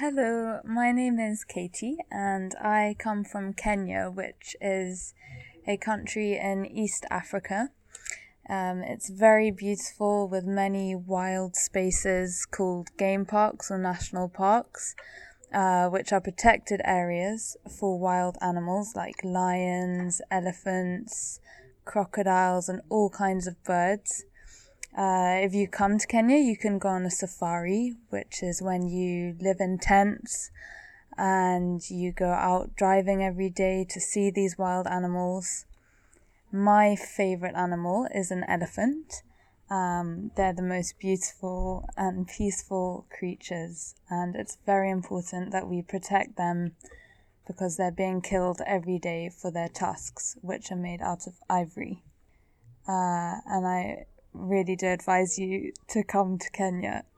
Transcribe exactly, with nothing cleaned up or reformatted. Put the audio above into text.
Hello, my name is Katie and I come from Kenya, which is a country in East Africa. Um, it's very beautiful with many wild spaces called game parks or national parks, uh, which are protected areas for wild animals like lions, elephants, crocodiles, and all kinds of birds. Uh, if you come to Kenya, you can go on a safari, which is when you live in tents and you go out driving every day to see these wild animals. My favorite animal is an elephant. Um, they're the most beautiful and peaceful creatures, and it's very important that we protect them because they're being killed every day for their tusks, which are made out of ivory. Uh, and I really do advise you to come to Kenya.